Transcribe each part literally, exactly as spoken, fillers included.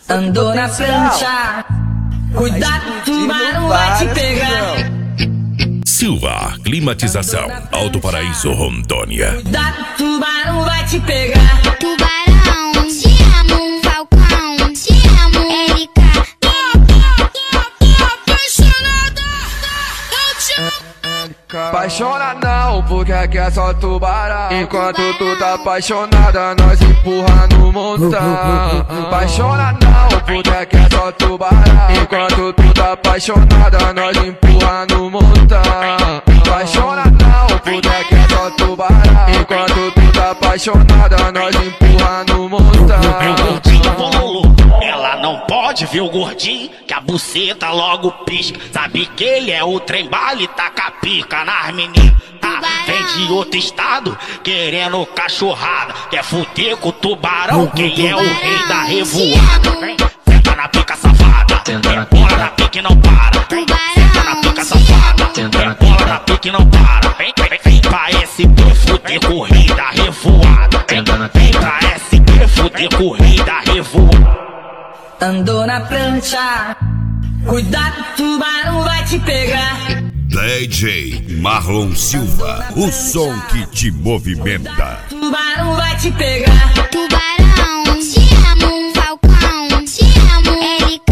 Andou na prancha, cuidado, o tubarão vai te pegar. Silva, climatização, Alto Paraíso, Rondônia. Cuidado, o tubarão vai te pegar. Tubarão, te amo, Falcão, te amo, Erika. Apaixona não, porque aqui é só tubarão. Enquanto tu tá apaixonada, nós empurra no montão. Apaixona não, porque aqui é só tubarão. Enquanto tu tá apaixonada, nós empurra no montão. Apaixona não, porque aqui é só tubarão. Enquanto tu tá apaixonada, nós empurra no montão. Gordinho bololo, ela não pode ver o gordinho, que a buceta logo pisca. Sabe que ele é o trem bala e taca pica nas meninas. Tá? Vem de outro estado, querendo cachorrada. Quer fuder com o tubarão, quem é o rei da revoada. Vem, senta na pica safada, bola na pica e não para. Vem, senta na pica safada, bola na pica e não para. Vem, vem, vem pra S B fuder corrida revoada. Vem, vem pra S B fuder corrida revoada. Andou na prancha, cuidado, o tubarão vai te pegar. D J Marlon Silva, o som que te movimenta. O tubarão vai te pegar. Tubarão, te amo, Falcão, te amo, Erika.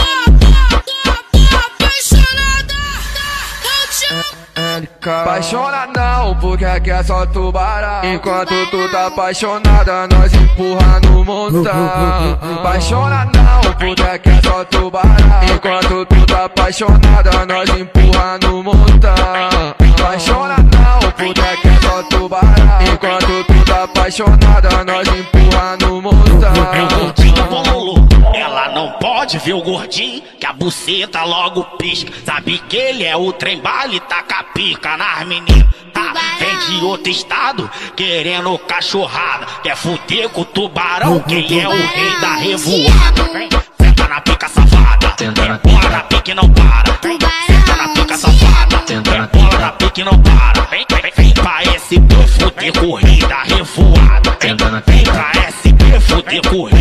Apaixona não, porque aqui é só tubarão. Enquanto tu tá apaixonada, nós empurra no montão. Apaixona não, porque aqui é só tubarão. Enquanto tu tá apaixonada, nós empurra no montão. Apaixona não, porque aqui é só tubarão. Enquanto tu tá apaixonada, nós empurra no montão. Gordinho bololo, ela não pode ver o gordinho, que a buceta logo pisca. Sabe que ele é o trem bala e taca pica nas meninas. Tá? Vem de outro estado, querendo cachorrada. Quer fuder com o tubarão, quem é o rei da revoada. Vem, senta na pica safada, bola na pica e não para. Vem, senta na pica safada, bola na pica e não para. Vem, vem, vem pra S B fuder corrida revoada. Vem, vem pra S B fuder corrida.